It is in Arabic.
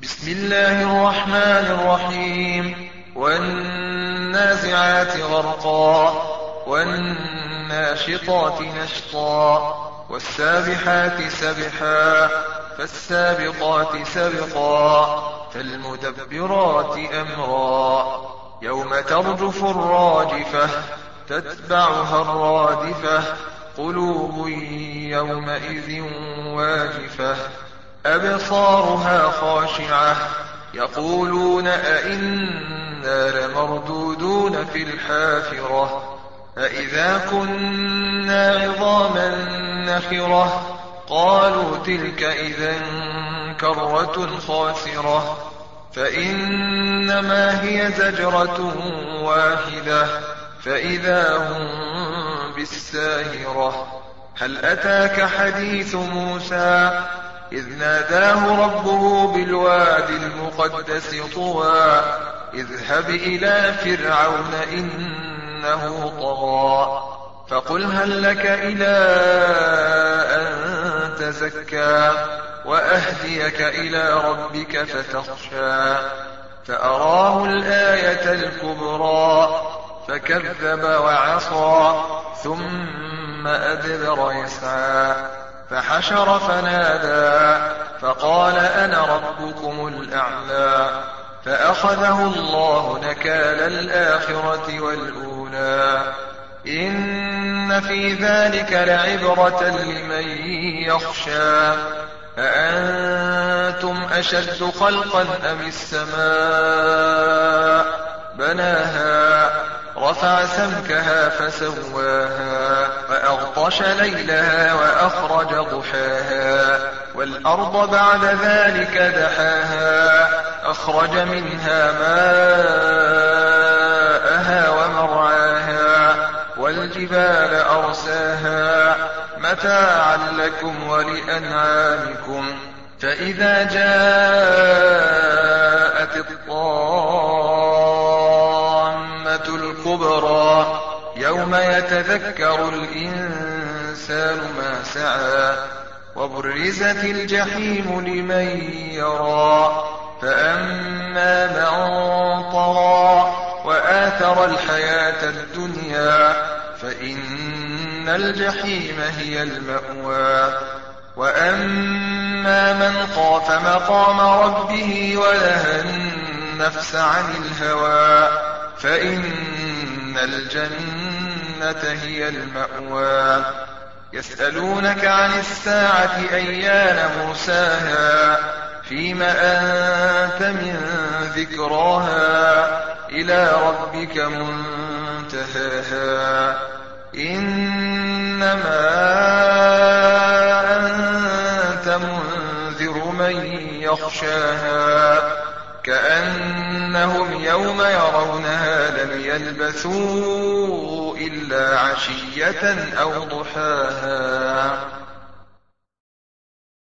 بسم الله الرحمن الرحيم. والنازعات غرقا والناشطات نشطا والسابحات سبحا فالسابقات سبقا فالمدبرات أمرا يوم ترجف الراجفة تتبعها الرادفة قلوب يومئذ واجفة أبصارها خاشعة يقولون أئنا لمردودون في الحافرة أئذا كنا عظاما نخرة قالوا تلك إذا كرة خاسرة فإنما هي زجرة واحدة فإذا هم بالساهرة هل أتاك حديث موسى إذ ناداه ربه بالواد المقدس طوى اذهب إلى فرعون إنه طغى فقل هل لك إلى أن تزكى وأهديك إلى ربك فتخشى فأراه الآية الكبرى فكذب وعصى ثم أدبر يسعى فحشر فنادى فقال أنا ربكم الأعلى فأخذه الله نكال الآخرة والأولى إن في ذلك لعبرة لمن يخشى أأنتم أشد خلقا أم السماء بناها رفع سمكها فسواها وأغطش ليلها وأخرج ضحاها والأرض بعد ذلك دحاها أخرج منها ماءها ومرعاها والجبال أرساها متاعا لكم ولأنعامكم فإذا جاءت الطامة الكبرى يوم يتذكر الإنسان ما سعى وبرزت الجحيم لمن يرى فأما من طغى وآثر الحياة الدنيا فإن الجحيم هي المأوى وأما من خاف مقام ربه ونهى النفس عن الهوى فإن الجنة هي المأوى يسألونك عن الساعة أيان مرساها فيم أنت من ذكراها إلى ربك منتهاها إنما أنت منذر من يخشاها كأنهم يوم يرونها لم يلبثوا إلا عشية أو ضحاها